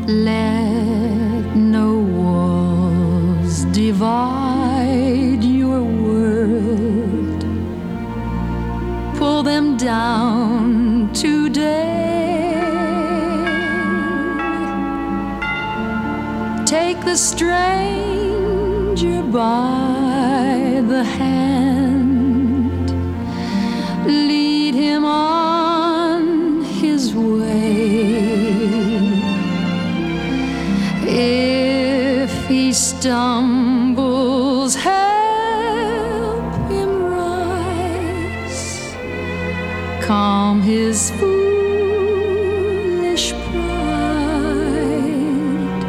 Let no walls divide your world. Pull them down today. Take the stranger by the hand. Lead him on his way. If he stumbles, help him rise. Calm his foolish pride.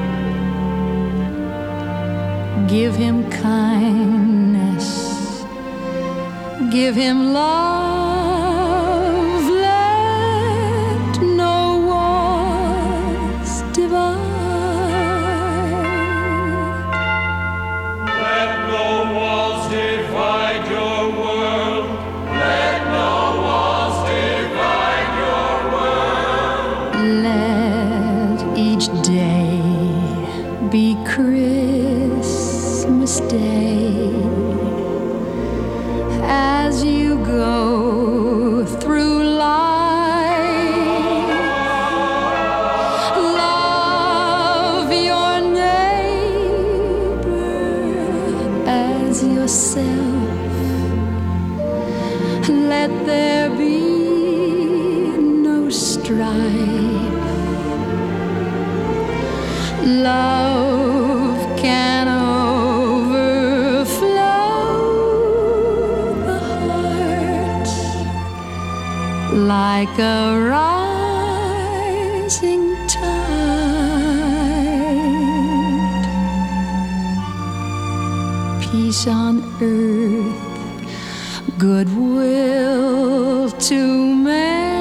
Give him kindness. Give him love. Let no walls divide. Let each day be Christmas Day. As you go through life, love your neighbor as yourself. Let there be no strife. Love can overflow the heart like a rising tide. Peace on earth, goodwill to men.